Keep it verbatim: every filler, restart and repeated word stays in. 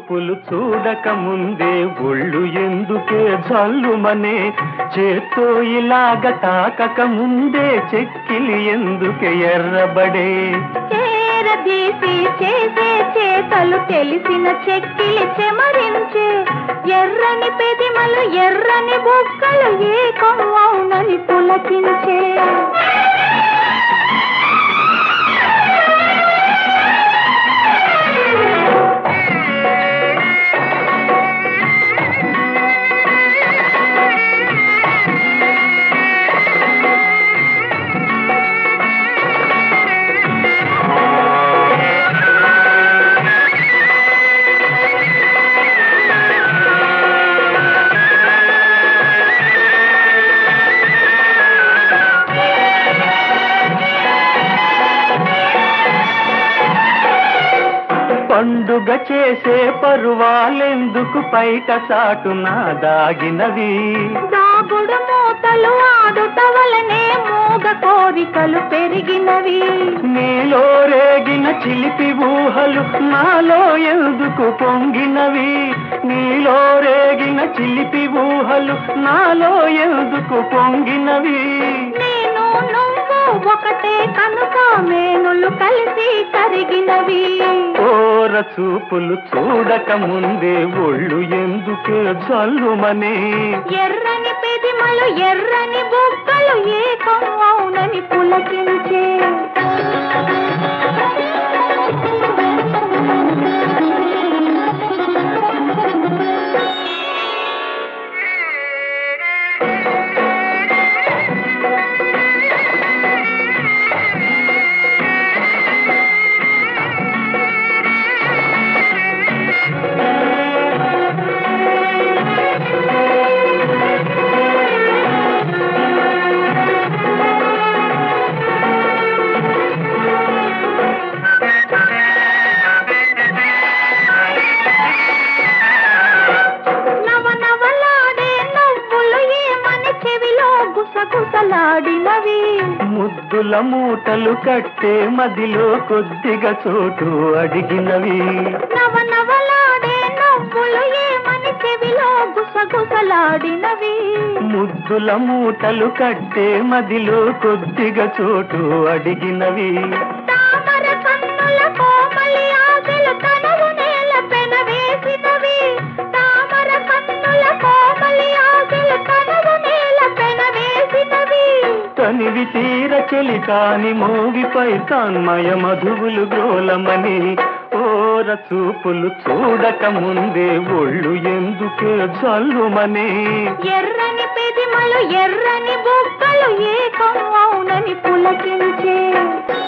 చూపులు చూడక ముందే ఒళ్ళు ఎందుకే జల్లుమనే, చేత్తో ఇలాగ తాకక ముందే చెక్కిలి ఎందుకే ఎర్రబడే. చేరదీసి చేసే చేతలు తెలిసిన చెక్కిలి చెమరించే, ఎర్రని పెదిమలు ఎర్రని బుక్కలు ఏకం అవునని పులకించే. పండుగ చేసే పరువాలెందుకు పైట చాటున దాగినవి, దాగుడు మూతలు ఆడుట వలనే మూగ కోరికలు పెరిగినవి. నీలో రేగిన చిలిపి ఊహలు నాలో ఎందుకు పొంగినవి, నీలో రేగిన చిలిపి ఊహలు నాలో ఎందుకు పొంగినవి. నేను నువ్వు ఒకటే కనుక మేనులు కలిసి కరిగినవి. ఓర చూపులు చూడక ముందే ఒళ్ళు ఎందుకే జల్లుమనే, ఎర్రని పెదిమలు ఎర్రని బుక్కలు ఏకం అవునని పులకించే. గుసగుసలాడినవి ముద్దుల మూటలు కట్టే మదిలో కొద్దిగా చోటు అడిగినవి. నవనవలాడే నవ్వులు ఏమని చెవిలో గుసగుసలాడినవి. ముద్దుల మూటలు కట్టే మదిలో కొద్దిగా చోటు అడిగినవి. తామర కన్నుల కోమలి ఆశలు తనవు నేల పెనవేసినవి. తామర కన్నుల కోమలి ఆశలు తనవు నేల పెనవేసినవి. తనివి తీర చెలి కాని మోగిపై తన్మయ మధువులు గ్రోలమని, ఓర చూపులు చూడక ముందే ఒళ్ళు ఎందుకే జల్లుమనే, ఎర్రని పెదిమలు ఎర్రని బుక్కలు ఏకం అవునని పులకించే.